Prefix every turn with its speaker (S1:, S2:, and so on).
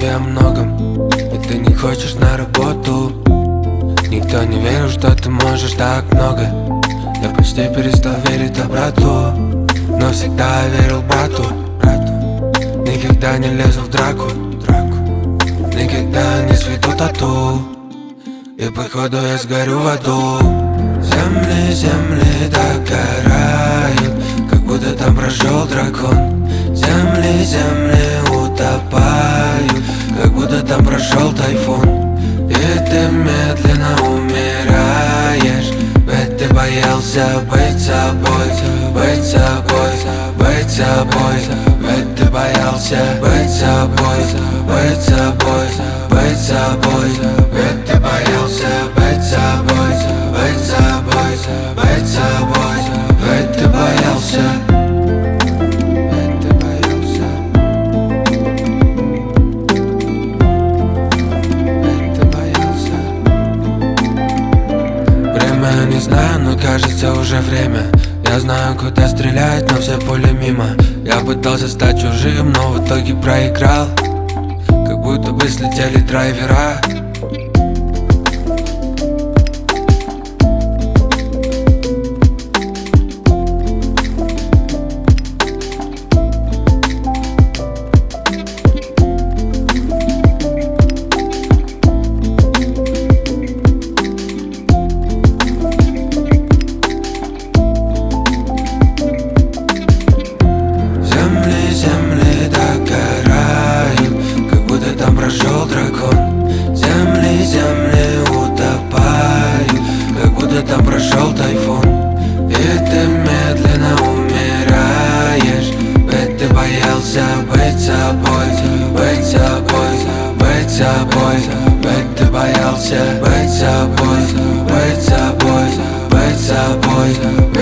S1: тебе о многом, и ты не хочешь на работу. Никто не верил, что ты можешь так много. Я почти перестал верить брату, но всегда верил брату. Никогда не лезу в драку, никогда не сведу тату, и походу я сгорю в аду. Земли догорают, как будто там прожил дракон. Земли утопают, как будто там прошел тайфун. И ты медленно умираешь, ведь ты боялся быть собой, быть собой, быть собой. Ведь ты боялся быть собой, быть собой, быть собой. Ведь ты боялся быть собой, быть собой, быть собой. Ведь ты боялся. Я не знаю, но кажется уже время. Я знаю, куда стрелять, но все пули мимо. Я пытался стать чужим, но в итоге проиграл, как будто бы слетели драйвера. Земли догорают, как будто там прошел дракон. Земли утопают, как будто там прошел тайфун. И ты медленно умираешь, ведь ты боялся быть собой, быть собой, быть собой. Ведь ты боялся быть собой, быть собой, быть собой.